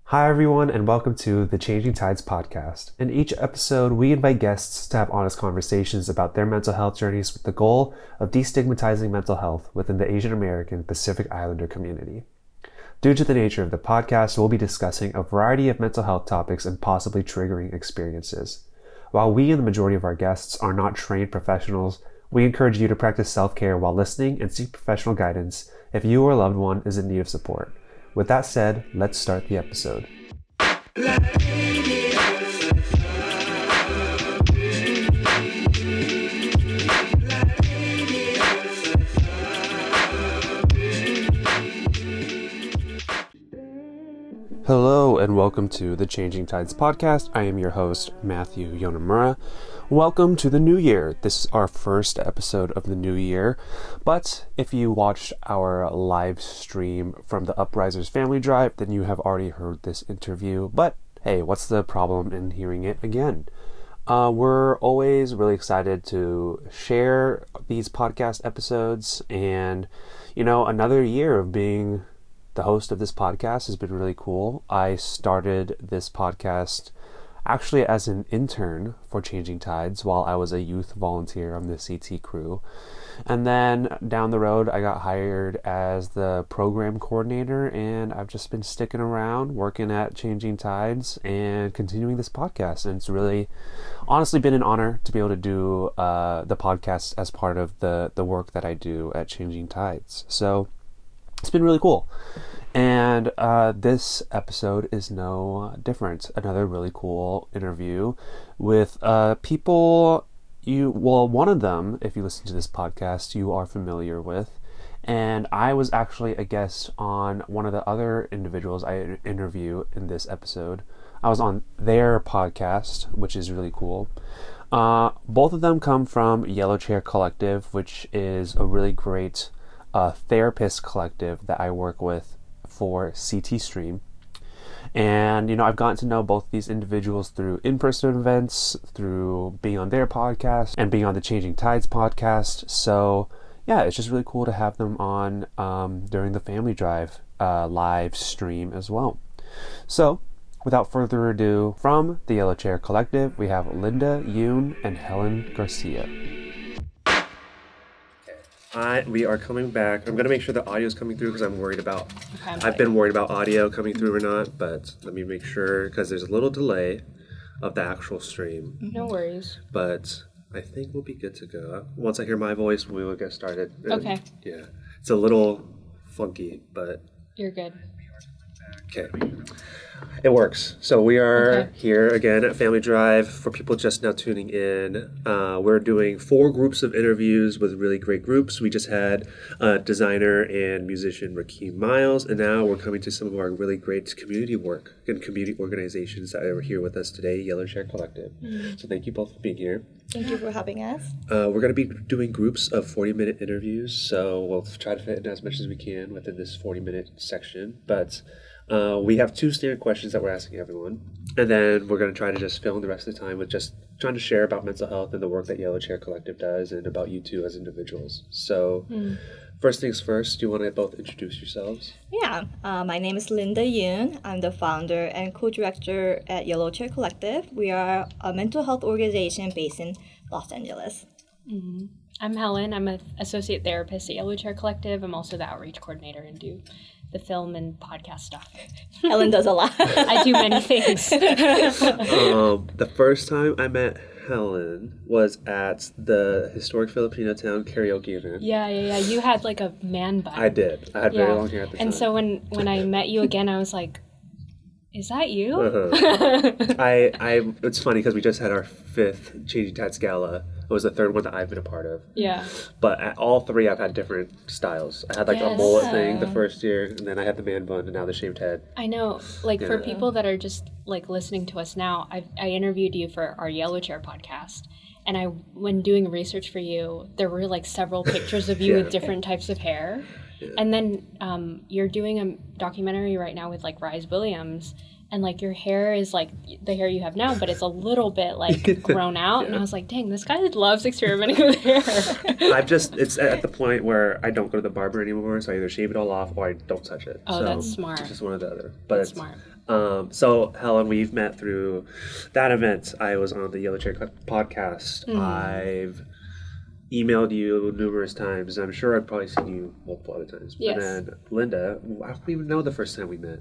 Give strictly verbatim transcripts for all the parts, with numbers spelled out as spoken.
Hi, everyone, and welcome to the Changing Tides podcast. In each episode, we invite guests to have honest conversations about their mental health journeys with the goal of destigmatizing mental health within the Asian American Pacific Islander community. Due to the nature of the podcast, we'll be discussing a variety of mental health topics and possibly triggering experiences. While we and the majority of our guests are not trained professionals, we encourage you to practice self-care while listening and seek professional guidance if you or a loved one is in need of support. With that said, let's start the episode. Hello and welcome to the Changing Tides podcast. I am your host, Matthew Yonemura. Welcome to the new year. This is our first episode of the new year, but if you watched our live stream from the Uprisers Family Drive, then you have already heard this interview, but hey, what's the problem in hearing it again? Uh, we're always really excited to share these podcast episodes, and you know, another year of being the host of this podcast has been really cool. I started this podcast actually as an intern for Changing Tides while I was a youth volunteer on the C T crew. And then down the road, I got hired as the program coordinator, and I've just been sticking around working at Changing Tides and continuing this podcast. And it's really honestly been an honor to be able to do uh, the podcast as part of the, the work that I do at Changing Tides. So it's been really cool. And uh, this episode is no different. Another really cool interview with uh, people you, well, one of them, if you listen to this podcast, you are familiar with. And I was actually a guest on one of the other individuals I interview in this episode. I was on their podcast, which is really cool. Uh, both of them come from Yellow Chair Collective, which is a really great uh, therapist collective that I work with for C T Stream. And, you know, I've gotten to know both these individuals through in-person events, through being on their podcast, and being on the Changing Tides podcast. So, yeah, it's just really cool to have them on um, during the Family Drive uh, live stream as well. So, without further ado, from the Yellow Chair Collective, we have Linda Yoon and Helen Garcia. I, we are coming back. I'm going to make sure the audio is coming through because I'm worried about, okay, I've been worried about audio coming through or not, but let me make sure because there's a little delay of the actual stream. No worries. But I think we'll be good to go. Once I hear my voice, we will get started. And, okay. Yeah. It's a little funky, but... You're good. Okay. It works. So we are okay. here again at Family Drive. For people just now tuning in, uh, we're doing four groups of interviews with really great groups. We just had uh, designer and musician Rakeem Miles, and now we're coming to some of our really great community work and community organizations that are here with us today, Yellow Chair Collective. Mm-hmm. So thank you both for being here. Thank you for having us. Uh, we're going to be doing groups of forty-minute interviews, so we'll try to fit in as much as we can within this forty-minute section, but... Uh, we have two standard questions that we're asking everyone, and then we're going to try to just fill in the rest of the time with just trying to share about mental health and the work that Yellow Chair Collective does and about you two as individuals. So mm. first things first, do you want to both introduce yourselves? Yeah, uh, my name is Linda Yoon. I'm the founder and co-director at Yellow Chair Collective. We are a mental health organization based in Los Angeles. Mm-hmm. I'm Helen. I'm an associate therapist at Yellow Chair Collective. I'm also the outreach coordinator and do the film and podcast stuff. Helen does a lot. I do many things. um, the first time I met Helen was at the historic Filipino town karaoke event. Yeah, yeah, yeah. You had like a man bun. I did. I had yeah. very long hair at the time. And so when, when I met you again, I was like, is that you? Uh-huh. I, I, it's funny because we just had our fifth Changing Tides Gala. It was the third one that I've been a part of. Yeah. But at all three, I've had different styles. I had like yes. a mullet thing the first year, and then I had the man bun, and now the shaved head. I know. Like yeah. for people that are just like listening to us now, I I interviewed you for our Yellow Chair podcast. And I, when doing research for you, there were like several pictures of you yeah. with different types of hair. Yeah. And then um, you're doing a documentary right now with like Rise Williams, and like your hair is like the hair you have now, but it's a little bit like grown out. Yeah. And I was like, dang, this guy loves experimenting with hair. I've just, it's at the point where I don't go to the barber anymore, so I either shave it all off or I don't touch it. Oh, so that's smart. It's just one or the other. But that's it's, smart. Um, so, Helen, we've met through that event. I was on the Yellow Chair podcast. Mm. I've emailed you numerous times. I'm sure I've probably seen you multiple other times. Yes. And then Linda, I don't even know the first time we met.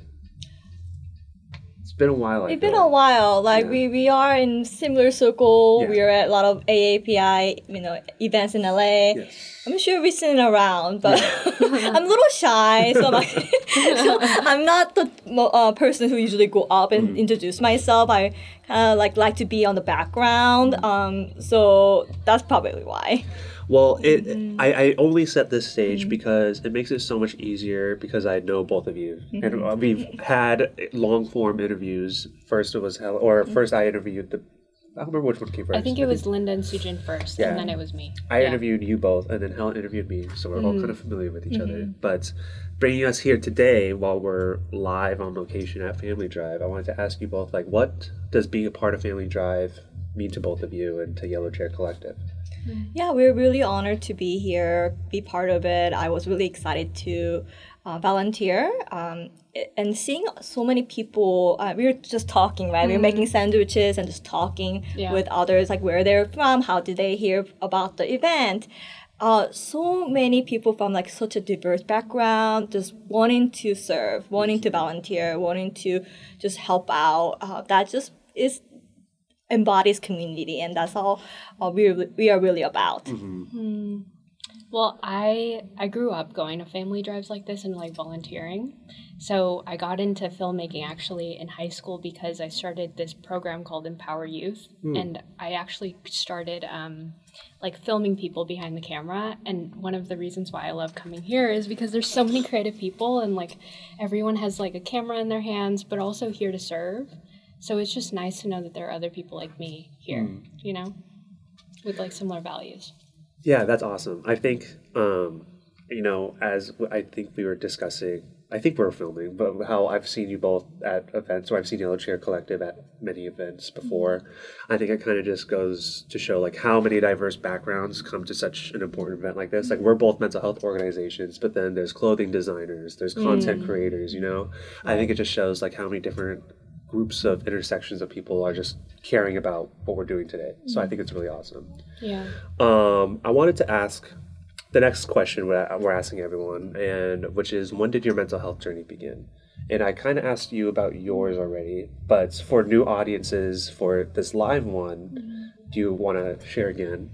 It's been a while. I It's feel been like. a while. Like yeah. we, we are in similar circle. Yeah. We are at a lot of A A P I, you know, events in L A. Yes. I'm sure we've seen it around, but yeah. I'm a little shy, so I'm, like, so I'm not the uh, person who usually go up and mm. introduce myself. I kind of like like to be on the background. Mm. Um, so that's probably why. Well, it mm-hmm. I, I only set this stage mm-hmm. because it makes it so much easier because I know both of you. Mm-hmm. And we've had long-form interviews. First it was Helen, or mm-hmm. first I interviewed the, I don't remember which one came first. I think it I was think, Linda and Sujin first, yeah. and then it was me. I yeah. interviewed you both, and then Helen interviewed me, so we're mm-hmm. all kind of familiar with each mm-hmm. other. But bringing us here today while we're live on location at Family Drive, I wanted to ask you both, like, what does being a part of Family Drive mean to both of you and to Yellow Chair Collective? Yeah, we're really honored to be here, be part of it. I was really excited to uh, volunteer. Um, and seeing so many people, uh, we were just talking, right? Mm-hmm. We were making sandwiches and just talking yeah. with others, like where they're from, how did they hear about the event. Uh, so many people from like such a diverse background, just wanting to serve, wanting to volunteer, wanting to just help out. Uh, that just is embodies community, and that's all uh, we we are really about. Mm-hmm. Mm. Well, I I grew up going to family drives like this and like volunteering. So I got into filmmaking actually in high school because I started this program called Empower Youth, mm. and I actually started um, like filming people behind the camera. And one of the reasons why I love coming here is because there's so many creative people, and like everyone has like a camera in their hands, but also here to serve. So it's just nice to know that there are other people like me here, mm. you know, with like similar values. Yeah, that's awesome. I think, um, you know, as I think we were discussing, I think we were filming, but how I've seen you both at events, or I've seen Yellow Chair Collective at many events before. Mm-hmm. I think it kind of just goes to show like how many diverse backgrounds come to such an important event like this. Like we're both mental health organizations, but then there's clothing designers, there's content mm. creators, you know. Right. I think it just shows like how many different groups of intersections of people are just caring about what we're doing today. So I think it's really awesome. Yeah. Um, I wanted to ask the next question we're asking everyone, and which is, when did your mental health journey begin? And I kind of asked you about yours already, but for new audiences, for this live one, mm-hmm. do you want to share again?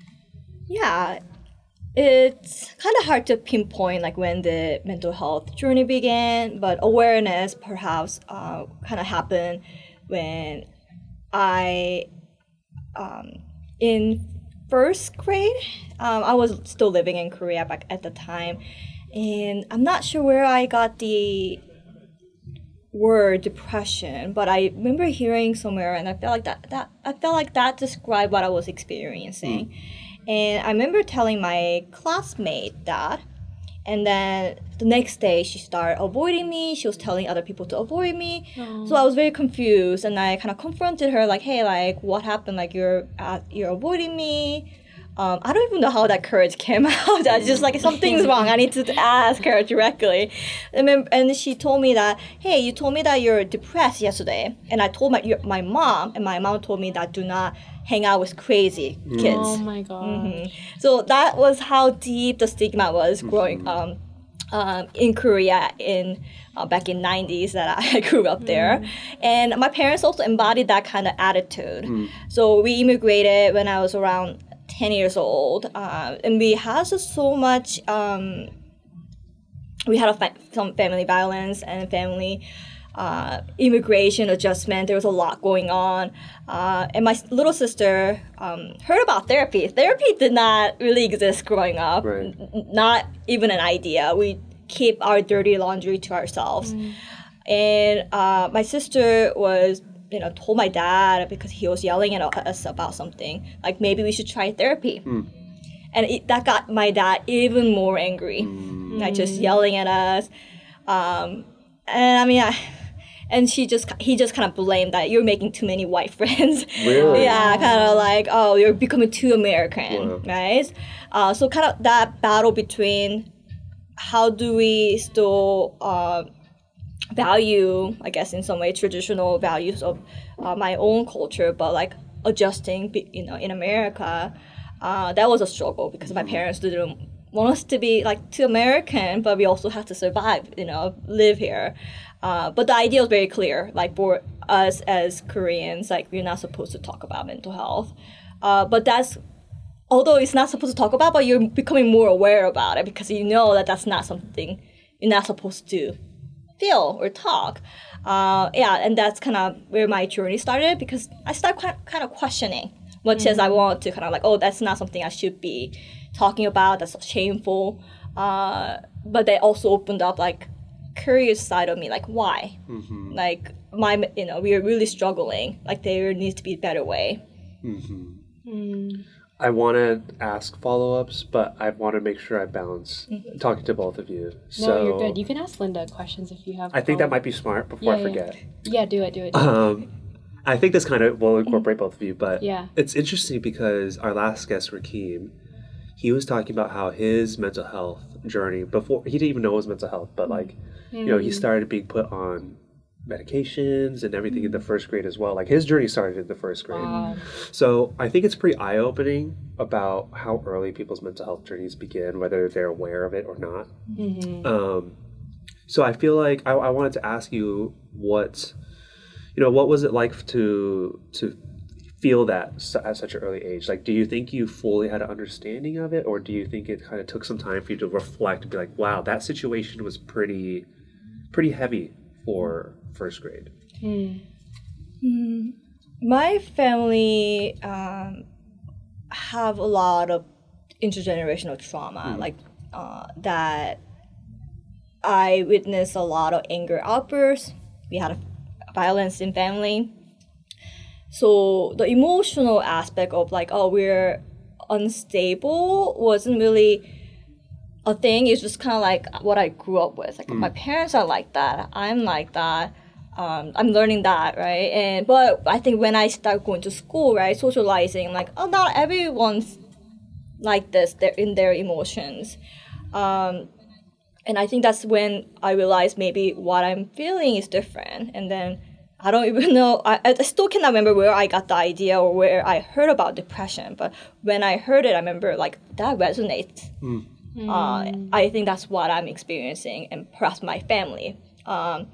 Yeah. It's kind of hard to pinpoint like when the mental health journey began, but awareness perhaps uh, kind of happened when I, um, in first grade, um, I was still living in Korea back at the time, and I'm not sure where I got the word depression, but I remember hearing somewhere, and I felt like that, that I felt like that described what I was experiencing. Mm. And I remember telling my classmate that, and then the next day she started avoiding me. She was telling other people to avoid me. Aww. So I was very confused, and I kind of confronted her like, "Hey, like, what happened? Like, you're uh, you're avoiding me." Um, I don't even know how that courage came out. I just like, something's wrong. I need to ask her directly. And then, and she told me that, "Hey, you told me that you're depressed yesterday," and I told my my mom, and my mom told me that do not hang out with crazy kids. Oh my god! Mm-hmm. So that was how deep the stigma was growing mm-hmm. um, um, in Korea in uh, back in nineties that I grew up there, mm. and my parents also embodied that kind of attitude. Mm. So we immigrated when I was around ten years old, uh, and we had just so much. Um, we had a fa- some family violence and family. Uh, immigration adjustment. There was a lot going on, uh, and my little sister um, heard about therapy. Therapy did not really exist growing up. Right. N- not even an idea. We keep our dirty laundry to ourselves. Mm. And uh, my sister was, you know, told my dad because he was yelling at us about something. Like maybe we should try therapy. Mm. and it, that got my dad even more angry, Mm. like just yelling at us. Um, and I mean, I, and she just he just kind of blamed that you're making too many white friends. Really? Yeah, kind of like, oh, you're becoming too American, Wow. right? Uh, so kind of that battle between how do we still uh, value, I guess, in some way, traditional values of uh, my own culture, but like adjusting, be- you know, in America, uh, that was a struggle because my parents didn't want us to be like too American, but we also had to survive, you know, live here. Uh, but the idea was very clear, like for us as Koreans, like we're not supposed to talk about mental health. Uh, but that's, although it's not supposed to talk about, but you're becoming more aware about it because you know that that's not something you're not supposed to feel or talk. Uh, yeah, and that's kind of where my journey started because I started kind kind of questioning, much mm-hmm. as I want to kind of like, oh, that's not something I should be talking about, that's shameful. Uh, but they also opened up like curious side of me, like why? Mm-hmm. Like my, you know, we are really struggling. Like there needs to be a better way. Mm-hmm. Mm. I want to ask follow-ups, but I want to make sure I balance mm-hmm. talking to both of you. So no, you're good. You can ask Linda questions if you have. I think that might be smart before yeah, I forget. Yeah. yeah, do it, do it. Do um, it. I think this kind of will incorporate both of you, but yeah. it's interesting because our last guest, Rakeem, he was talking about how his mental health journey before he didn't even know it was mental health, but like mm. you know, he started being put on medications and everything in the first grade as well. Like his journey started in the first grade. Wow. So I think it's pretty eye-opening about how early people's mental health journeys begin, whether they're aware of it or not. Mm-hmm. Um, so I feel like I, I wanted to ask you what, you know, what was it like to to feel that at such an early age? Like, do you think you fully had an understanding of it, or do you think it kind of took some time for you to reflect and be like, wow, that situation was pretty, pretty heavy for first grade? Mm. Mm, my family um, have a lot of intergenerational trauma, mm. like uh, that I witnessed a lot of anger outbursts. We had violence in family. So the emotional aspect of like, oh, we're unstable wasn't really a thing. It's just kind of like what I grew up with. Like mm. my parents are like that. I'm like that. Um, I'm learning that, right? And but I think when I start going to school, right, socializing, I'm like, oh, not everyone's like this. They're in their emotions. Um, and I think that's when I realized maybe what I'm feeling is different. And then I don't even know, I, I still cannot remember where I got the idea or where I heard about depression. But when I heard it, I remember like that resonates. Mm. Uh, I think that's what I'm experiencing, and perhaps my family. Um,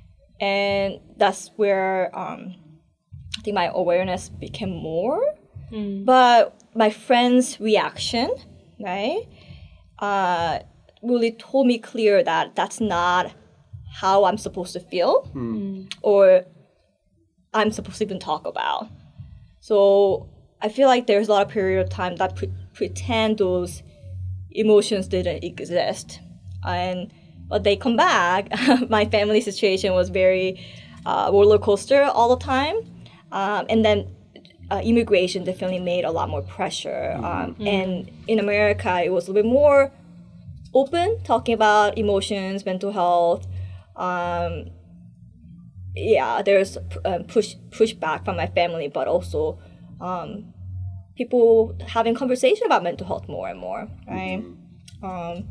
and that's where um, I think my awareness became more. Mm. But my friend's reaction, right, uh, really told me clear that that's not how I'm supposed to feel mm. or I'm supposed to even talk about. So I feel like there's a lot of period of time that pre- pretend those emotions didn't exist, and but they come back. My family situation was very uh, roller coaster all the time, um, and then uh, immigration definitely made a lot more pressure. Mm-hmm. Um, mm-hmm. And in America, it was a little bit more open, talking about emotions, mental health. Um, yeah, there's uh, push pushback from my family, but also um, people having conversation about mental health more and more, right? Mm-hmm. Um,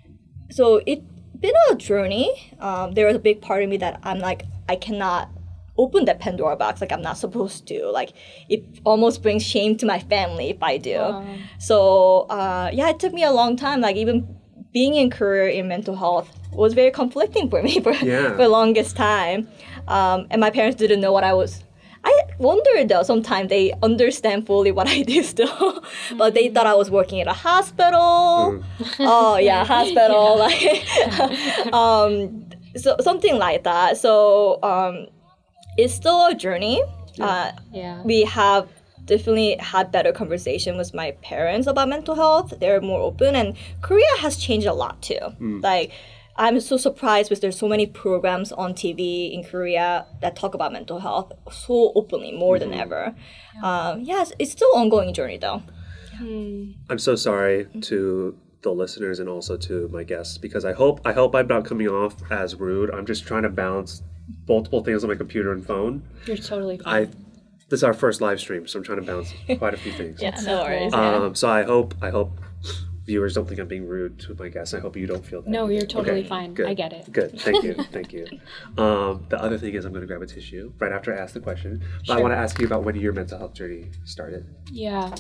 so it's been a journey. Um, there was a big part of me that I'm like, I cannot open that Pandora box. Like, I'm not supposed to. Like, it almost brings shame to my family if I do. Um. So, uh, yeah, it took me a long time. Like, even being in Korea in mental health was very conflicting for me for, yeah. for the longest time. Um, and my parents didn't know what I was. I wonder though, sometimes they understand fully what I do still, mm-hmm. but they thought I was working at a hospital. Mm. Oh yeah, hospital, yeah. like, um, so something like that. So um, it's still a journey. Yeah. Uh, yeah. We have definitely had better conversation with my parents about mental health. They're more open, and Korea has changed a lot too. Mm. Like, I'm so surprised with there's so many programs on T V in Korea that talk about mental health so openly, more mm-hmm. than ever. Yeah. Um, yes, it's still an ongoing journey though. Hmm. I'm so sorry to the listeners and also to my guests, because I hope I hope I'm not coming off as rude. I'm just trying to balance multiple things on my computer and phone. You're totally fine. I this is our first live stream, so I'm trying to balance quite a few things. Yeah, no worries. Um, yeah. so I hope I hope viewers don't think I'm being rude to my guests. I hope you don't feel that. No, you're totally Okay, fine. good, I get it. Good. Thank you. Thank you. Um, the other thing is I'm going to grab a tissue right after I ask the question. But I Sure. want to ask you about when your mental health journey started. Yeah.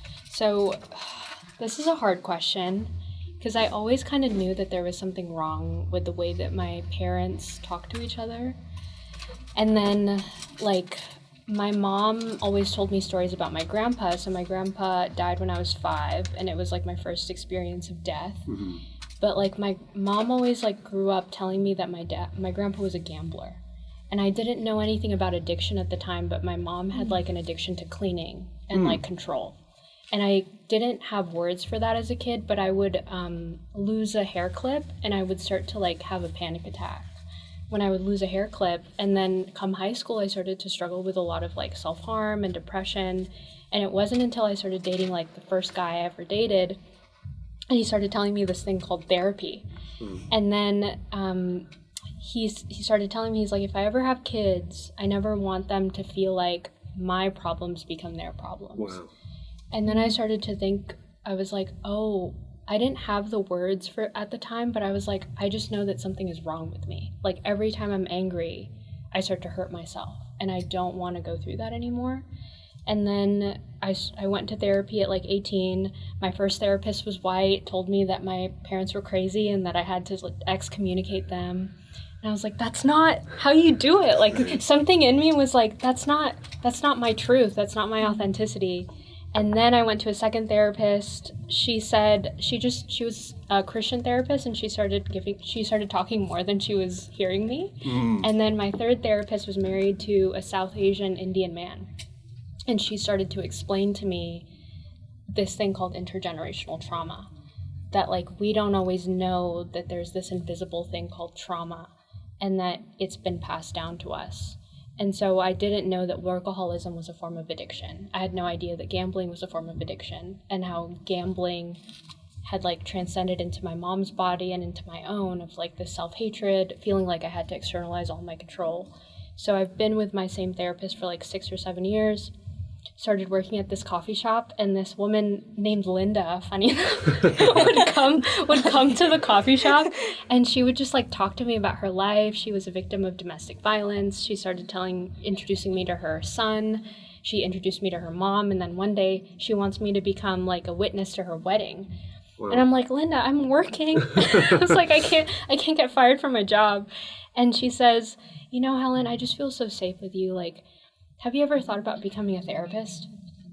So this is a hard question because I always kind of knew that there was something wrong with the way that my parents talked to each other. And then, like, my mom always told me stories about my grandpa. So my grandpa died when I was five, and it was like my first experience of death. Mm-hmm. But like my mom always like grew up telling me that my dad, my grandpa was a gambler. And I didn't know anything about addiction at the time, but my mom had like an addiction to cleaning and Mm. like control. And I didn't have words for that as a kid, but I would um, lose a hair clip and I would start to like have a panic attack when I would lose a hair clip. And then come high school, I started to struggle with a lot of like self-harm and depression. And it wasn't until I started dating like the first guy I ever dated, and he started telling me this thing called therapy. Mm. And then um, he's, he started telling me, he's like, if I ever have kids, I never want them to feel like my problems become their problems. Wow. And then I started to think, I was like, oh, I didn't have the words for it at the time, but I was like, I just know that something is wrong with me. Like every time I'm angry, I start to hurt myself, and I don't want to go through that anymore. And then I, I went to therapy at like eighteen. My first therapist was white, told me that my parents were crazy and that I had to like, excommunicate them. And I was like, that's not how you do it. Like something in me was like, that's not, that's not my truth. That's not my authenticity. And then I went to a second therapist. She said she just, she was a Christian therapist, and she started giving, she started talking more than she was hearing me. Mm. And then my third therapist was married to a South Asian Indian man. And she started to explain to me this thing called intergenerational trauma. That like, we don't always know that there's this invisible thing called trauma, and that it's been passed down to us. And so I didn't know that workaholism was a form of addiction. I had no idea that gambling was a form of addiction, and how gambling had like transcended into my mom's body and into my own, of like this self-hatred, feeling like I had to externalize all my control. So I've been with my same therapist for like six or seven years. Started working at this coffee shop, and this woman named Linda, funny enough, would come would come to the coffee shop, and she would just like talk to me about her life. She was a victim of domestic violence. She started telling, introducing me to her son. She introduced me to her mom, and then one day she wants me to become like a witness to her wedding. Wow. And I'm like, Linda, I'm working. I was like, I can't, I can't get fired from my job. And she says, you know, Helen, I just feel so safe with you. Like, have you ever thought about becoming a therapist?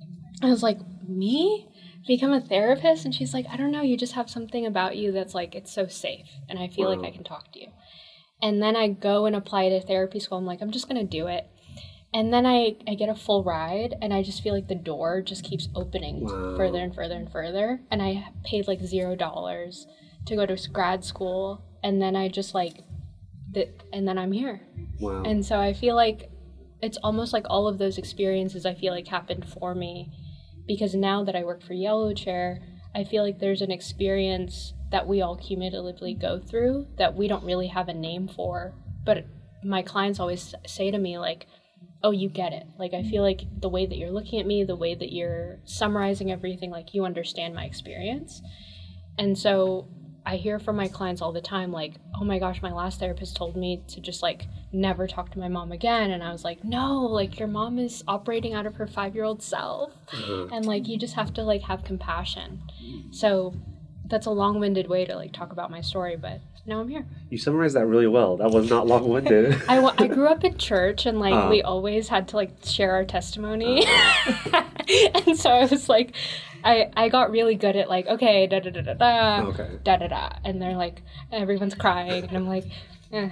I was like, me? Become a therapist? And she's like, I don't know, you just have something about you that's like, it's so safe, and I feel wow. like I can talk to you. And then I go and apply to therapy school. I'm like, I'm just gonna do it. And then I, I get a full ride, and I just feel like the door just keeps opening wow. further and further and further. And I paid like zero dollars to go to grad school, and then I just like, the, and then I'm here. Wow. And so I feel like it's almost like all of those experiences I feel like happened for me, because now that I work for Yellow Chair, I feel like there's an experience that we all cumulatively go through that we don't really have a name for. But my clients always say to me like, oh, you get it. Like, I feel like the way that you're looking at me, the way that you're summarizing everything, like you understand my experience. And so I hear from my clients all the time, like, oh my gosh, my last therapist told me to just like never talk to my mom again. And I was like, no, like your mom is operating out of her five-year-old self. Mm-hmm. And like, you just have to like have compassion. So that's a long-winded way to like talk about my story, but now I'm here. You summarized that really well. That was not long-winded. I, w- I grew up in church, and like uh, we always had to like share our testimony. Uh, and so I was like, I, I got really good at like, okay, da da da da da, okay. da da da, and they're like, everyone's crying, and I'm like, eh.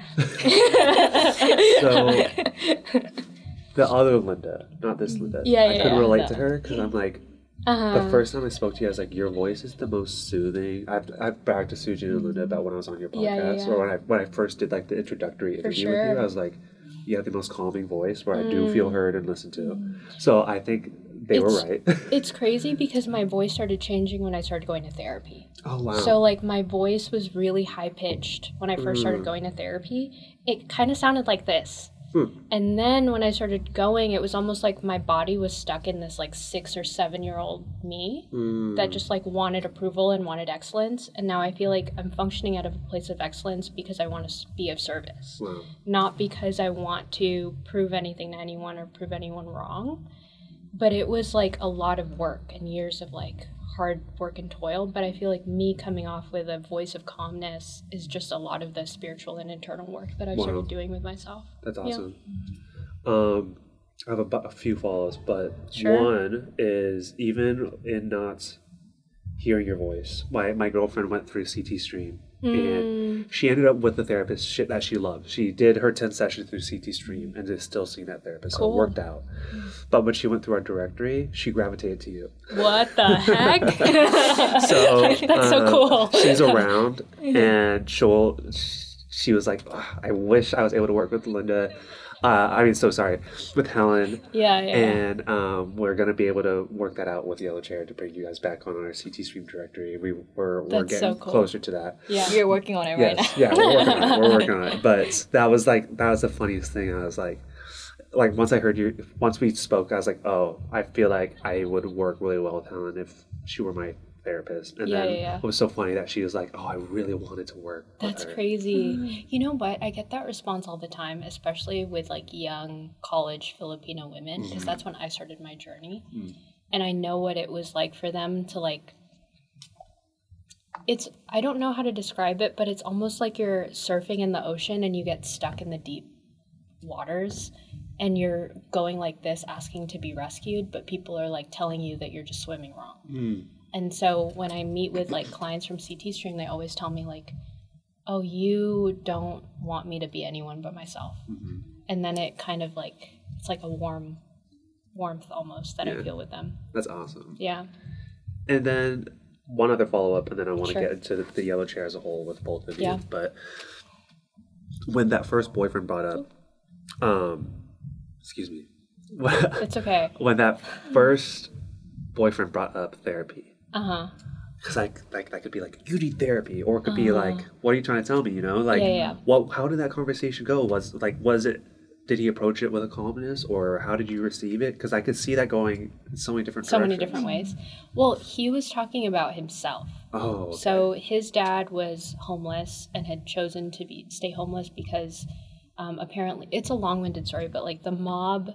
So the other Linda, not this Linda, yeah, I yeah, could yeah, relate yeah. to her because I'm like, uh-huh. the first time I spoke to you, I was like, your voice is the most soothing. I've I've bragged to Sujin and Linda about when I was on your podcast, yeah, yeah, yeah. or when I when I first did like the introductory interview sure. with you. I was like, you have the most calming voice where mm. I do feel heard and listened to. So I think they it's, were right. It's crazy because my voice started changing when I started going to therapy. Oh, wow. So, like, my voice was really high-pitched when I first mm. started going to therapy. It kind of sounded like this. Hmm. And then when I started going, it was almost like my body was stuck in this, like, six or seven-year-old me mm. that just, like, wanted approval and wanted excellence. And now I feel like I'm functioning out of a place of excellence because I want to be of service. Wow. Not because I want to prove anything to anyone or prove anyone wrong. But it was, like, a lot of work and years of, like, hard work and toil. But I feel like me coming off with a voice of calmness is just a lot of the spiritual and internal work that I've wow. started doing with myself. That's awesome. Yeah. Um, I have a, a few follows, but sure. one is even in not hearing your voice. My my girlfriend went through C T Stream. Mm. And she ended up with the therapist shit that she loved. She did her ten sessions through C T Stream and is still seeing that therapist. Cool. So it worked out. But when she went through our directory, she gravitated to you. What the heck? so That's uh, so cool. She's around and she'll, she was like, oh, I wish I was able to work with Linda. Uh, I mean, so sorry, with Helen. Yeah, yeah. And um, we're going to be able to work that out with Yellow Chair to bring you guys back on our C T Stream directory. We, we're, we're getting so cool. closer to that. Yeah, you're working on it yes, right now. Yeah, we're working on it. We're working on it. But that was like, that was the funniest thing. I was like, like once I heard you, once we spoke, I was like, oh, I feel like I would work really well with Helen if she were my therapist. And yeah, then yeah, yeah. it was so funny that she was like, oh, I really wanted to work That's with her. crazy. Mm. You know what? I get that response all the time, especially with like young college Filipino women, because mm-hmm. that's when I started my journey. Mm. And I know what it was like for them to like, it's, I don't know how to describe it, but it's almost like you're surfing in the ocean and you get stuck in the deep waters and you're going like this, asking to be rescued, but people are like telling you that you're just swimming wrong. Mm. And so when I meet with like clients from C T Stream, they always tell me like, oh, you don't want me to be anyone but myself. Mm-hmm. And then it kind of like, it's like a warm warmth almost that yeah. I feel with them. That's awesome. Yeah. And then one other follow-up, and then I want sure. to get into the, the Yellow Chair as a whole with both of you. Yeah. But when that first boyfriend brought up, um, excuse me. It's okay. When that first boyfriend brought up therapy, Uh-huh. because like, like that could be like, you need therapy, or it could uh-huh. be like, what are you trying to tell me? You know, like, yeah, yeah. what? How did that conversation go? Was like, was it? Did he approach it with a calmness, or how did you receive it? Because I could see that going in so many different so directions. many different ways. Well, he was talking about himself. Oh. Okay. So his dad was homeless and had chosen to be stay homeless because um, apparently it's a long-winded story, but like the mob.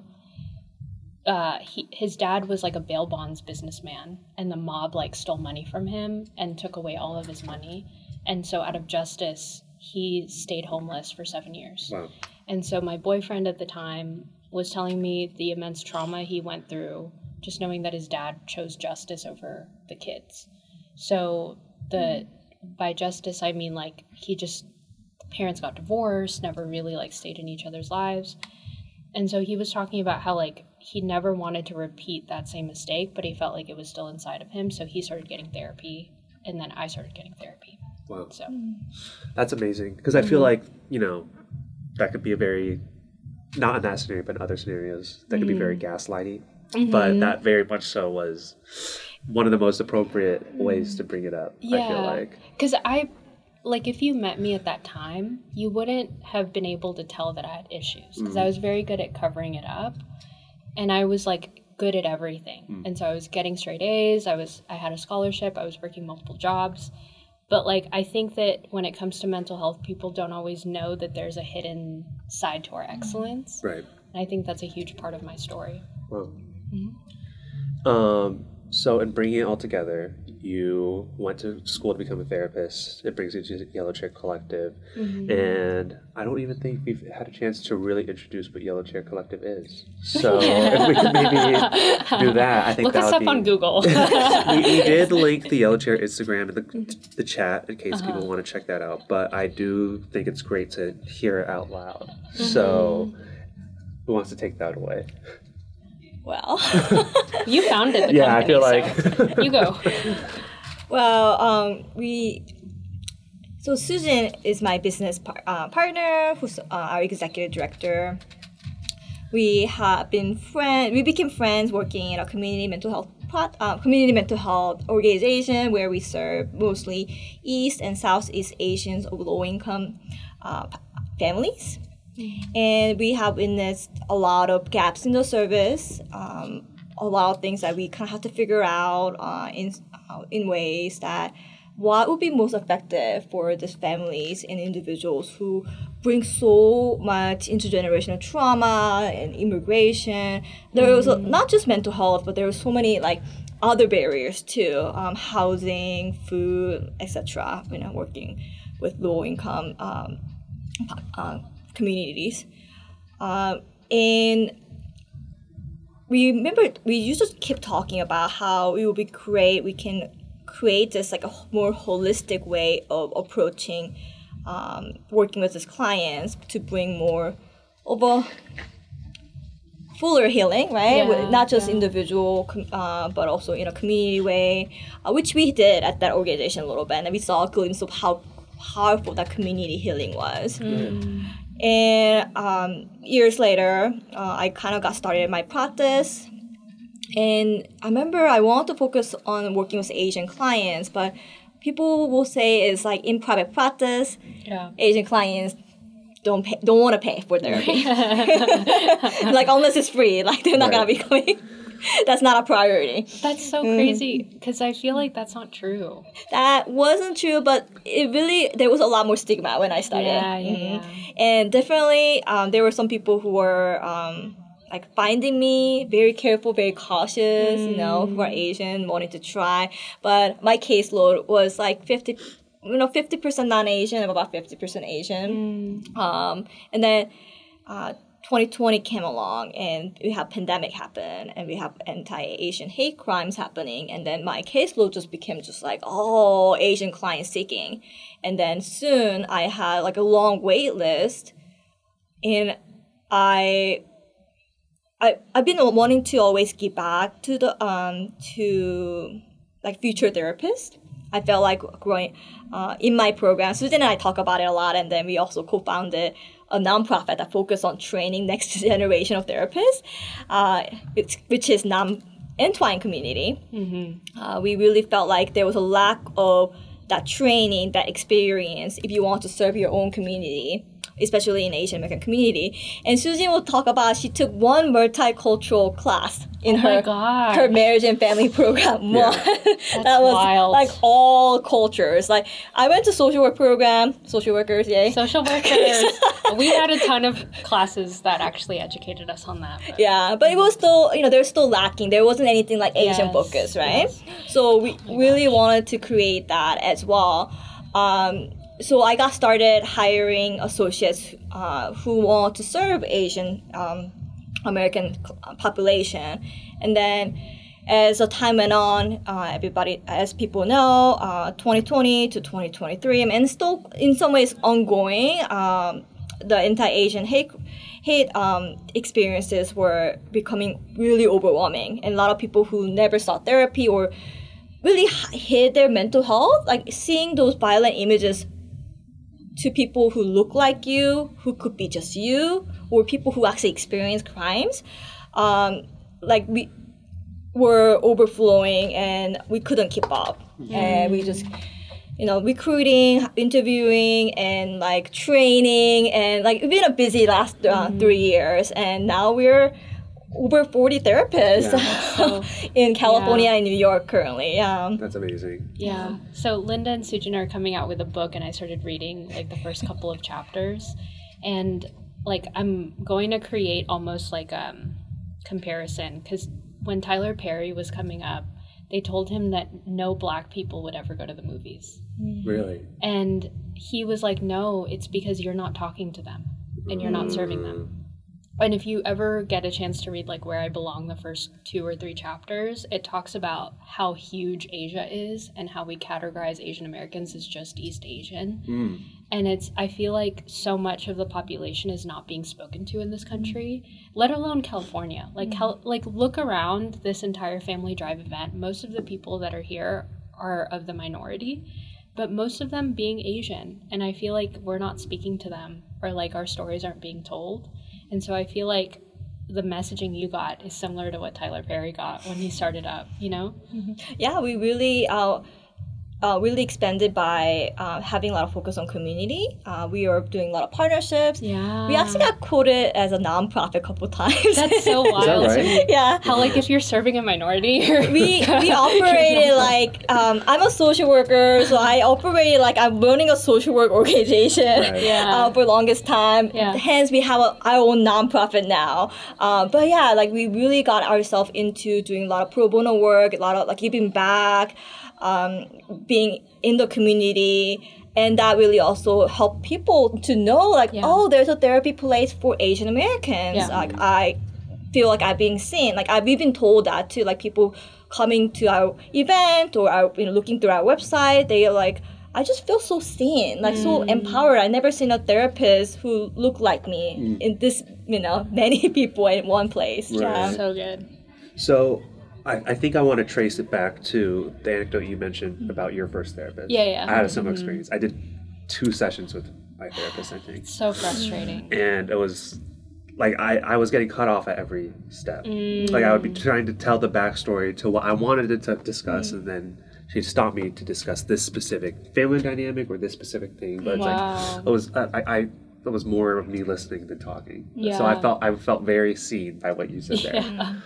Uh, he, his dad was like a bail bonds businessman, and the mob like stole money from him and took away all of his money. And so out of justice, he stayed homeless for seven years. Wow. And so my boyfriend at the time was telling me the immense trauma he went through just knowing that his dad chose justice over the kids. So the by justice, I mean like he just, parents got divorced, never really like stayed in each other's lives. And so he was talking about how like he never wanted to repeat that same mistake, but he felt like it was still inside of him. So he started getting therapy, and then I started getting therapy. Wow. So that's amazing. Because I feel mm-hmm. like, you know, that could be a very, not in that scenario, but in other scenarios, that could mm-hmm. be very gaslighty. Mm-hmm. But that very much so was one of the most appropriate ways to bring it up, yeah. I feel like. Because I, like, if you met me at that time, you wouldn't have been able to tell that I had issues. Because mm-hmm. I was very good at covering it up. And I was, like, good at everything. Mm-hmm. And so I was getting straight A's. I was, I had a scholarship. I was working multiple jobs. But, like, I think that when it comes to mental health, people don't always know that there's a hidden side to our excellence. Right. And I think that's a huge part of my story. Wow. Mm-hmm. Um, so in bringing it all together, you went to school to become a therapist. It brings you to Yellow Chair Collective. Mm-hmm. And I don't even think we've had a chance to really introduce what Yellow Chair Collective is. So if we could maybe do that, I think Look that us would up be... on Google. we, we did link the Yellow Chair Instagram in the, the chat in case uh-huh. people want to check that out. But I do think it's great to hear it out loud. Mm-hmm. So who wants to take that away? Well, you founded the yeah, company. I feel like so you go. Well, um, we. So Susan is my business par- uh, partner, who's uh, our executive director. we have been friends. We became friends working in a community mental health pro- uh, community mental health organization where we serve mostly East and Southeast Asians of low income uh, families. And we have witnessed a lot of gaps in the service, um, a lot of things that we kind of have to figure out uh, in uh, in ways that what would be most effective for these families and individuals who bring so much intergenerational trauma and immigration. There was a, not just mental health, but there were so many like other barriers too, um, housing, food, et cetera. You know, working with low income um, uh, communities, uh, and we remember we used to keep talking about how it would be great. We can create this like a more holistic way of approaching um, working with his clients to bring more of a fuller healing, right? Yeah, With not just yeah. individual, uh, but also in a community way, uh, which we did at that organization a little bit, and we saw a glimpse of how powerful that community healing was. Mm. And um, years later, uh, I kind of got started in my practice. And I remember I wanted to focus on working with Asian clients, but people will say it's like in private practice, Yeah. Asian clients don't pay, don't want to pay for therapy. Like unless it's free, like they're not Right. gonna be coming. That's not a priority. That's so crazy because I feel like that's not true. That wasn't true, but it really there was a lot more stigma when I started. Yeah, yeah, Mhm. yeah. And definitely, um, there were some people who were um, like finding me very careful, very cautious. You know, who are Asian, wanting to try. But my caseload was like fifty, you know, fifty percent non-Asian and about fifty percent Asian. Um, and then. Uh, twenty twenty came along and we have pandemic happen and we have anti-Asian hate crimes happening, and then my caseload just became just like all Asian client seeking, and then soon I had like a long wait list, and I I I've been wanting to always give back to the um to like future therapists. I felt like growing uh, in my program. Susan and I talk about it a lot, and then we also co-founded a nonprofit that focuses on training next generation of therapists, uh, which, which is Nam Entwine Community. Mm-hmm. Uh, we really felt like there was a lack of that training, that experience, if you want to serve your own community, especially in Asian American community. And Susan will talk about she took one multicultural class in Oh her my gosh. her marriage and family program. Yeah. One that was wild. like all cultures. Like I went to social work program, social workers, yay. Social workers. We had a ton of classes that actually educated us on that. but- Yeah, but it was still, you know, they were still lacking. There wasn't anything like Asian Yes, focus, right? yes. So we really wanted to create that as well. Um, so I got started hiring associates uh, who want to serve Asian um, American population, and then as the time went on, uh, everybody, as people know, uh, twenty twenty to twenty twenty-three, I mean, and still in some ways ongoing. Um, the anti-Asian hate hate um, experiences were becoming really overwhelming, and a lot of people who never sought therapy or really hid their mental health, like seeing those violent images to people who look like you, who could be just you, or people who actually experience crimes, um, like we were overflowing and we couldn't keep up. Mm. And we just, you know, recruiting, interviewing, and like training, and like it's been a busy last uh, mm. three years. And now we're over forty therapists Yeah. So, in California yeah. and New York currently. Yeah. That's amazing. Yeah. So Linda and Sujin are coming out with a book, and I started reading like the first couple of chapters, and like I'm going to create almost like um comparison, because when Tyler Perry was coming up, they told him that no Black people would ever go to the movies, Really? and he was like, no, it's because you're not talking to them and you're not serving them. And if you ever get a chance to read like Where I Belong, the first two or three chapters, it talks about how huge Asia is and how we categorize Asian Americans as just East Asian. Mm. And it's, I feel like so much of the population is not being spoken to in this country, let alone California. Like, Mm. Cal- like look around this entire Family Drive event. Most of the people that are here are of the minority, but most of them being Asian. And I feel like we're not speaking to them, or like our stories aren't being told. And so I feel like the messaging you got is similar to what Tyler Perry got when he started up, you know? Yeah, we really uh, uh, really expanded by uh, having a lot of focus on community. Uh, we are doing a lot of partnerships. Yeah. We actually got quoted as a nonprofit a couple times. That's so wild right? to me. Yeah. How, like, if you're serving a minority, you're we we operated like um, I'm a social worker, so I operated like I'm running a social work organization Right. Yeah. uh, for the longest time. Yeah. Hence, we have a, our own nonprofit now. Uh, but yeah, like we really got ourselves into doing a lot of pro bono work, a lot of like giving back, um, being in the community. And that really also helped people to know, like, Yeah. oh, there's a therapy place for Asian Americans. Yeah. Like, I feel like I'm being seen. Like, I've even told that to, like, people coming to our event or our, you know, looking through our website. They are like, I just feel so seen, like, so empowered. I never seen a therapist who looked like me in this, you know, many people in one place. Right. Yeah. so good. So I, I think I want to trace it back to the anecdote you mentioned about your first therapist. Yeah, yeah. I had a similar experience. I did two sessions with my therapist, I think. So frustrating. And it was like I, I was getting cut off at every step. Like I would be trying to tell the backstory to what I wanted to t- discuss, and then she'd stop me to discuss this specific family dynamic or this specific thing. But it's Wow. like it was I, I it was more of me listening than talking. Yeah. So I felt I felt very seen by what you said there. Yeah.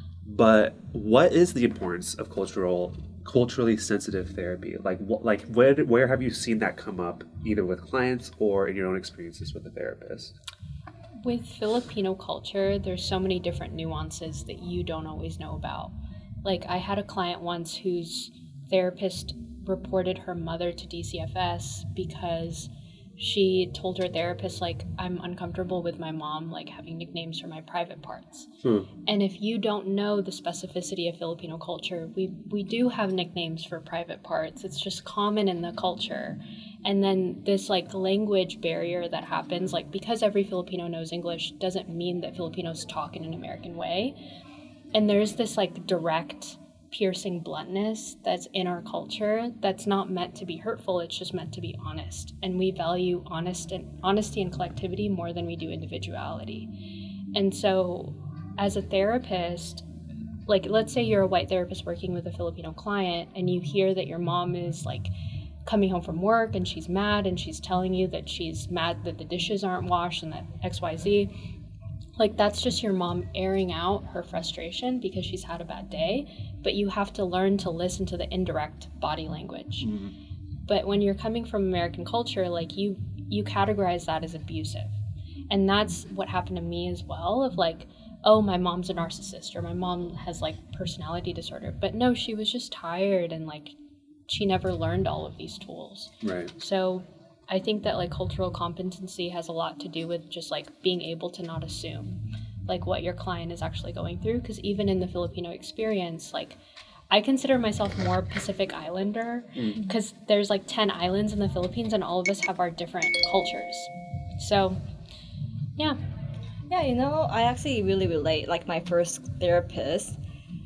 But what is the importance of cultural culturally sensitive therapy? Like what like where where have you seen that come up either with clients or in your own experiences with a therapist? With Filipino culture, there's so many different nuances that you don't always know about. Like, I had a client once whose therapist reported her mother to D C F S because she told her therapist, like, I'm uncomfortable with my mom, like, having nicknames for my private parts. Hmm. And if you don't know the specificity of Filipino culture, we, we do have nicknames for private parts. It's just common in the culture. And then this, like, language barrier that happens, like, because every Filipino knows English doesn't mean that Filipinos talk in an American way. And there's this, like, direct, piercing bluntness that's in our culture that's not meant to be hurtful. It's just meant to be honest. And we value honest and honesty and collectivity more than we do individuality. And so as a therapist, like, let's say you're a white therapist working with a Filipino client and you hear that your mom is, like, coming home from work and she's mad and she's telling you that she's mad that the dishes aren't washed and that X Y Z. Like, that's just your mom airing out her frustration because she's had a bad day, but you have to learn to listen to the indirect body language. Mm-hmm. But when you're coming from American culture, like, you you categorize that as abusive. And that's what happened to me as well, of like, oh, my mom's a narcissist or my mom has, like, personality disorder. But no, she was just tired and, like, she never learned all of these tools. Right. So I think that, like, cultural competency has a lot to do with just, like, being able to not assume, like, what your client is actually going through. Because even in the Filipino experience, like, I consider myself more Pacific Islander because mm. there's, like, ten islands in the Philippines and all of us have our different cultures. So, yeah. Yeah, you know, I actually really relate. Like, my first therapist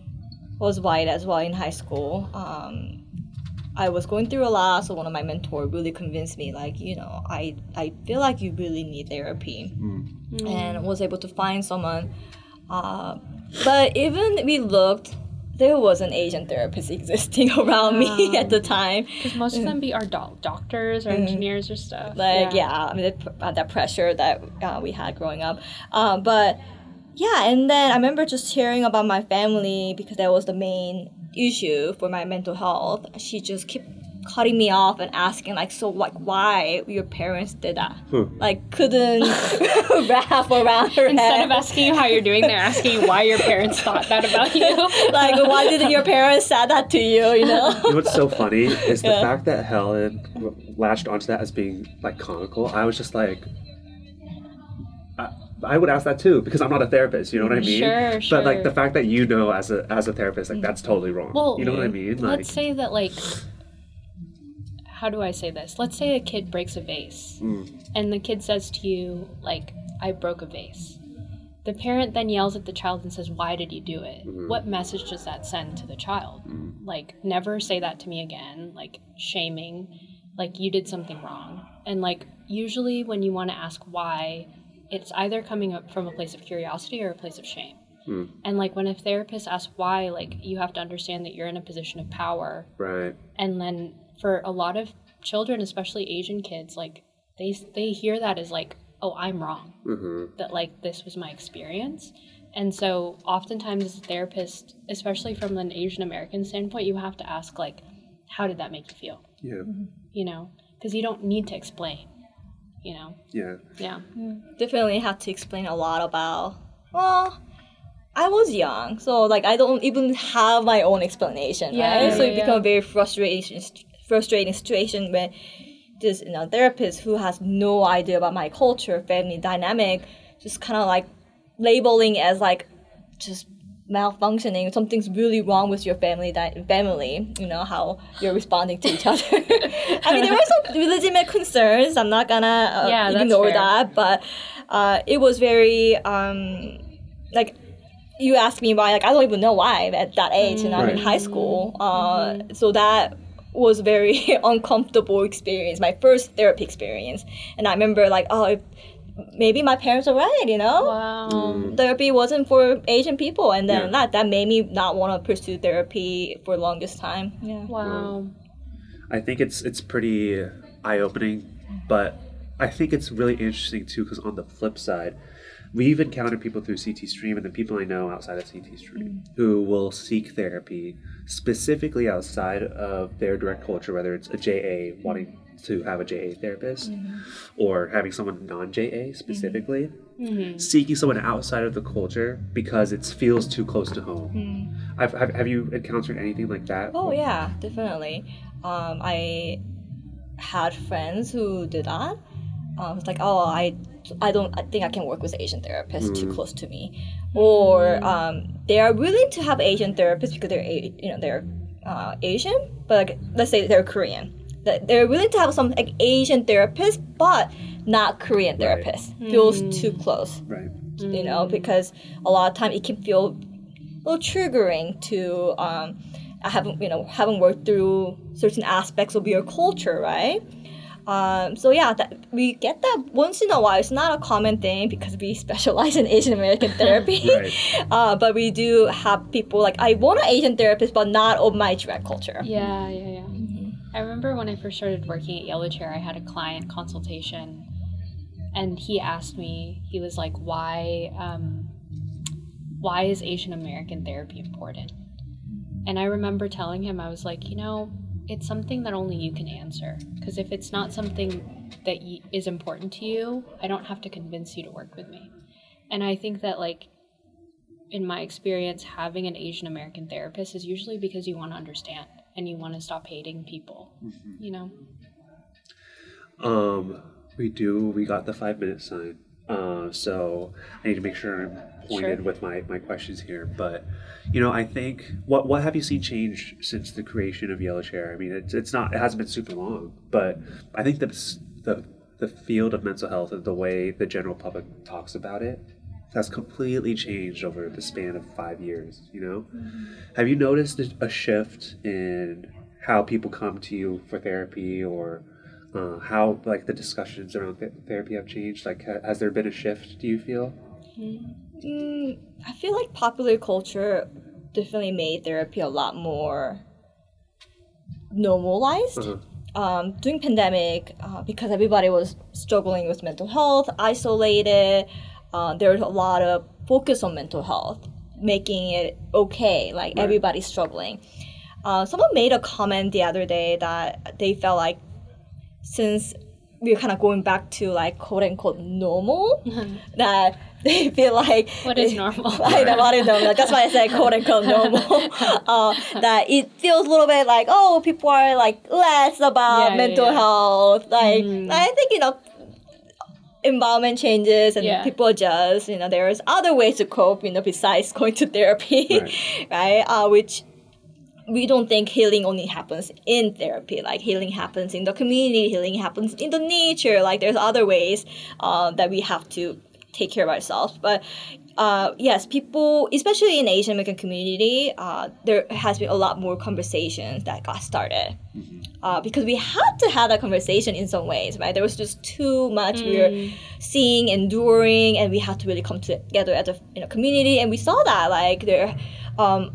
was white as well in high school. Um, I was going through a lot, so one of my mentors really convinced me, like, you know, I, I feel like you really need therapy. Mm. Mm. And was able to find someone. Uh, but even we looked, there was an Asian therapist existing around yeah. me at the time. Because most of them be our do- doctors or engineers mm. or stuff. Like, yeah, yeah I mean, that, that pressure that uh, we had growing up. Uh, but, yeah, and then I remember just hearing about my family because that was the main issue for my mental health. She just kept cutting me off and asking, like, so, like, why your parents did that? Hmm. Like, couldn't wrap around her Instead head. of asking you how you're doing, they're asking you why your parents thought that about you. Like, why did your parents say that to you, you know? You know what's so funny is the yeah. fact that Helen latched onto that as being, like, comical. I was just like, I, I would ask that too because I'm not a therapist, you know what I mean? Sure, sure. But, like, the fact that you know as a as a therapist, like, that's totally wrong. Well, you know what I mean? Like, let's say that, like, how do I say this? Let's say a kid breaks a vase mm. and the kid says to you, like, I broke a vase. The parent then yells at the child and says, why did you do it? Mm-hmm. What message does that send to the child? Mm. Like, never say that to me again, like, shaming, like, you did something wrong. And, like, usually when you want to ask why, it's either coming up from a place of curiosity or a place of shame. Mm. And like when a therapist asks why, like you have to understand that you're in a position of power. Right. And then for a lot of children, especially Asian kids, like they they hear that as like, oh, I'm wrong. Mm-hmm. That like this was my experience. And so oftentimes as a therapist, especially from an Asian American standpoint, you have to ask like, how did that make you feel? Yeah. You know, because you don't need to explain, you know? Yeah. Yeah. Definitely had to explain a lot about, well, I was young, so like I don't even have my own explanation, Yeah, right? So yeah, it yeah. become a very frustrating, frustrating situation when this you know therapist who has no idea about my culture, family dynamic, just kind of like labeling as like just malfunctioning. Something's really wrong with your family. Di- family, you know how you're responding to each other. I mean, there were some legitimate concerns. I'm not gonna uh, Yeah, that's ignore fair. that, but uh, it was very um, like. You asked me why, like, I don't even know why at that age, and I'm in Right. high school. Uh, So that was a very uncomfortable experience, my first therapy experience. And I remember, like, oh, if, maybe my parents are right, you know? Wow. Therapy wasn't for Asian people. And then Yeah. that, that made me not want to pursue therapy for the longest time. Yeah. Wow. I think it's it's pretty eye-opening, but I think it's really interesting too because on the flip side, we've encountered people through C T Stream and the people I know outside of C T Stream who will seek therapy specifically outside of their direct culture, whether it's a J A wanting to have a J A therapist or having someone non-J A specifically, seeking someone outside of the culture because it feels too close to home. I've, have, have you encountered anything like that? Oh, yeah, definitely. Um, I had friends who did that. Um, it's like, oh, I, I don't, I think I can work with Asian therapists too close to me, or um, they are willing to have Asian therapists because they're, A- you know, they're uh, Asian, but like, let's say they're Korean. That they're willing to have some like Asian therapist, but not Korean Right. therapist. Feels too close, Right. you know, because a lot of time it can feel a little triggering to um, I haven't, you know, haven't worked through certain aspects of your culture, right? Um, so yeah, that, we get that once in a while. It's not a common thing because we specialize in Asian American therapy. Right. uh, but we do have people like, I want an Asian therapist, but not of my direct culture. Yeah, yeah, yeah. I remember when I first started working at Yellow Chair, I had a client consultation, and he asked me, he was like, why, um, why is Asian American therapy important? And I remember telling him, I was like, you know, it's something that only you can answer. Because if it's not something that y- is important to you, I don't have to convince you to work with me. And I think that, like, in my experience, having an Asian American therapist is usually because you want to understand and you want to stop hating people, you know? Um, we do. We got the five minute sign. Uh, so I need to make sure I'm pointed Sure. with my, my questions here. But, you know, I think what what have you seen change since the creation of Yellow Chair? I mean, it's it's not it hasn't been super long, but I think the the the field of mental health and the way the general public talks about it has completely changed over the span of five years. You know, have you noticed a shift in how people come to you for therapy, or uh, how like the discussions around th- therapy have changed? Like, ha- has there been a shift? Do you feel? Mm, I feel like popular culture definitely made therapy a lot more normalized. Uh-huh. Um, during pandemic, uh, because everybody was struggling with mental health, isolated, uh, there was a lot of focus on mental health, making it okay, like Right. everybody's struggling. Uh, someone made a comment the other day that they felt like since we're kind of going back to like quote unquote normal, that they feel like What is normal? I know what is normal. That's why I said quote unquote normal. uh, that it feels a little bit like, oh, people are like less about Yeah, yeah, mental yeah. health. Like Mm. I think you know, environment changes and Yeah. people adjust. You know, there's other ways to cope. You know, besides going to therapy, Right. right? Uh, which we don't think healing only happens in therapy. Like healing happens in the community, healing happens in the nature. Like there's other ways uh, that we have to take care of ourselves. But uh, yes, people, especially in Asian American community, uh, there has been a lot more conversations that got started. Mm-hmm. Uh, because we had to have that conversation in some ways, right? There was just too much mm. we were seeing, enduring, and we had to really come together as a you know, community. And we saw that, like, there, um,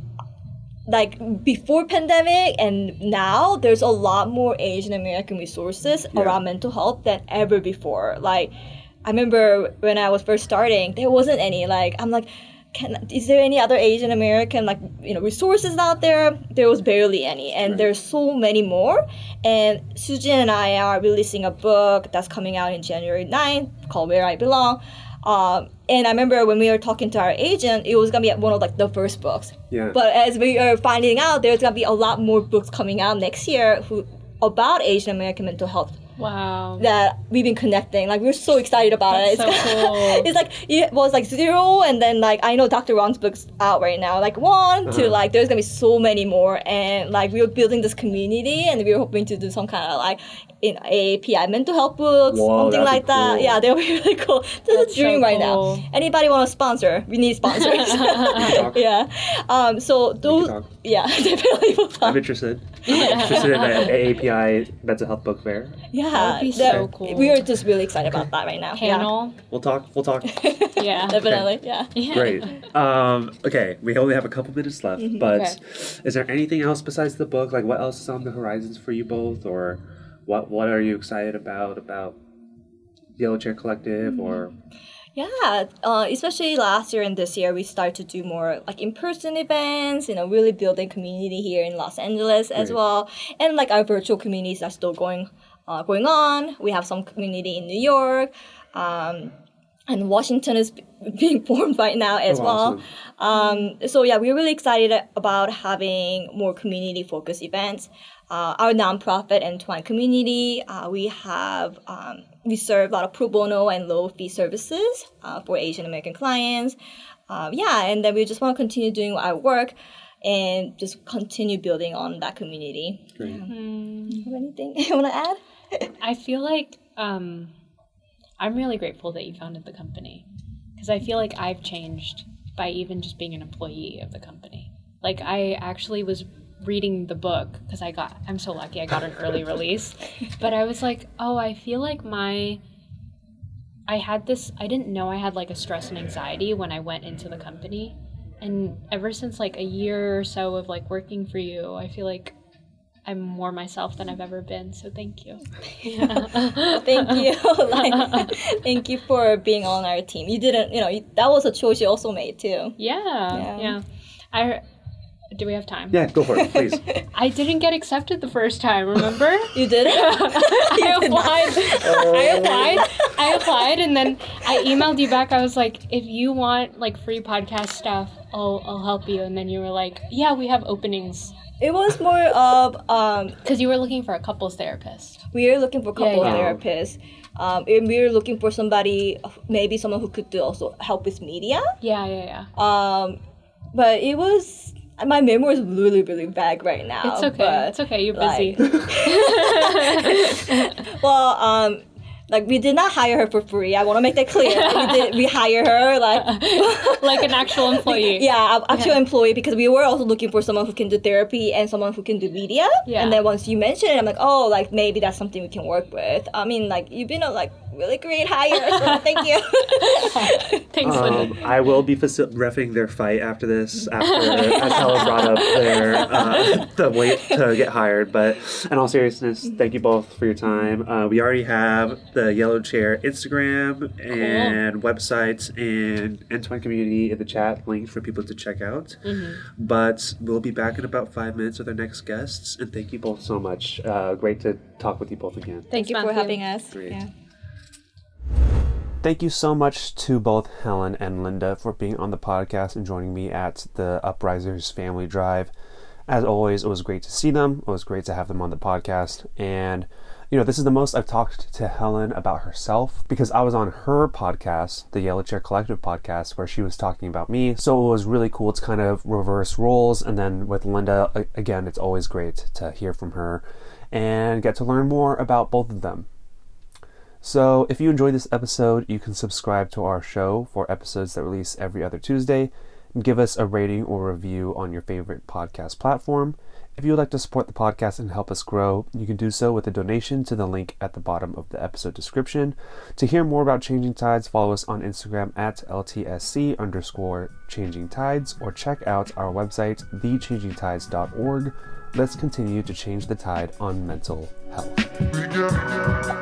like, before pandemic and now, there's a lot more Asian American resources yeah. around mental health than ever before. Like, I remember when I was first starting, there wasn't any. Like, I'm like, can, is there any other Asian American, like, you know, resources out there? There was barely any. And right. there's so many more. And Sujin and I are releasing a book that's coming out in January ninth called Where I Belong. Um, and I remember when we were talking to our agent, it was going to be one of, like, the first books. Yeah. But as we are finding out, there's going to be a lot more books coming out next year who, about Asian American mental health. Wow. That we've been connecting. Like, we're so excited about That's it. It's, so cool. It's like, it was like zero, and then, like, I know Doctor Ron's book's out right now. Like, one, uh-huh. to, like, there's going to be so many more. And, like, we were building this community, and we were hoping to do some kind of, like, in A A P I mental health books, Whoa, something like that. Cool. Yeah, they'll be really cool. This That's is a dream so right cool. now. Anybody want to sponsor? We need sponsors. yeah. Um, so, those, yeah, definitely we'll talk. I'm interested. I'm interested in the A A P I mental health book fair. Yeah. That would be so cool. We are just really excited about that right now. Panel. Yeah. We'll talk. We'll talk. yeah. Definitely. Okay. Yeah. yeah. Great. Um, okay. We only have a couple minutes left, mm-hmm. but okay. is there anything else besides the book? Like, what else is on the horizons for you both, or what what are you excited about about Yellow Chair Collective, mm-hmm. or? Yeah, uh, especially last year and this year, we started to do more like in-person events, you know, really building community here in Los Angeles as Great. well. And like our virtual communities are still going uh, going on. We have some community in New York, um, and Washington is b- being formed right now as oh, well. Awesome. Um, so yeah, we're really excited about having more community-focused events. Uh, our nonprofit Entwine community, uh, we have um, we serve a lot of pro bono and low fee services uh, for Asian American clients. Uh, yeah, and then we just want to continue doing our work and just continue building on that community. Great. Yeah. Mm. Do you have anything you want to add? I feel like um, I'm really grateful that you founded the company, because I feel like I've changed by even just being an employee of the company. Like, I actually was reading the book because I got I'm so lucky I got an early release, but I was like, oh, I feel like my I had this I didn't know I had like a stress and anxiety when I went into the company, and ever since like a year or so of like working for you, I feel like I'm more myself than I've ever been. So thank you. Yeah. Thank you. like, thank you for being on our team. You didn't, you know, you, that was a choice you also made too. Yeah, yeah. yeah. I. Do we have time? Yeah, go for it, please. I didn't get accepted the first time, remember? You did? I applied. I applied. I applied, and then I emailed you back. I was like, if you want like free podcast stuff, I'll I'll help you. And then you were like, yeah, we have openings. It was more of um because you were looking for a couples therapist. We were looking for couples yeah, yeah. therapists. Um, and we were looking for somebody, maybe someone who could do also help with media. Yeah, yeah, yeah. Um, but it was. My memory is really, really vague right now. It's okay. It's okay. You're busy. Like, well, um, like we did not hire her for free. I want to make that clear. we did. We hire her like like an actual employee. Yeah, actual yeah. employee, because we were also looking for someone who can do therapy and someone who can do media. Yeah. And then once you mentioned it, I'm like, oh, like maybe that's something we can work with. I mean, like you've been a like really great hire, so thank you. Thanks, um, Linda. I will be facil- reffing their fight after this, after as Helen brought up their uh, the wait to get hired. But in all seriousness, thank you both for your time. Uh, we already have the Yellow Chair Instagram and cool. websites and Entwine community in the chat linked for people to check out. Mm-hmm. But we'll be back in about five minutes with our next guests. And thank you both so much. Uh, great to talk with you both again. Thank Thanks, you for Matthew. having us. Great. Yeah. Thank you so much to both Helen and Linda for being on the podcast and joining me at the Uprisers Family Drive. As always, it was great to see them. It was great to have them on the podcast. And, you know, this is the most I've talked to Helen about herself, because I was on her podcast, the Yellow Chair Collective podcast, where she was talking about me. So it was really cool to kind of reverse roles. And then with Linda, again, it's always great to hear from her and get to learn more about both of them. So if you enjoyed this episode, you can subscribe to our show for episodes that release every other Tuesday, and give us a rating or review on your favorite podcast platform. If you would like to support the podcast and help us grow, you can do so with a donation to the link at the bottom of the episode description. To hear more about Changing Tides, follow us on Instagram at L T S C underscore Changing Tides, or check out our website, the changing tides dot org. Let's continue to change the tide on mental health.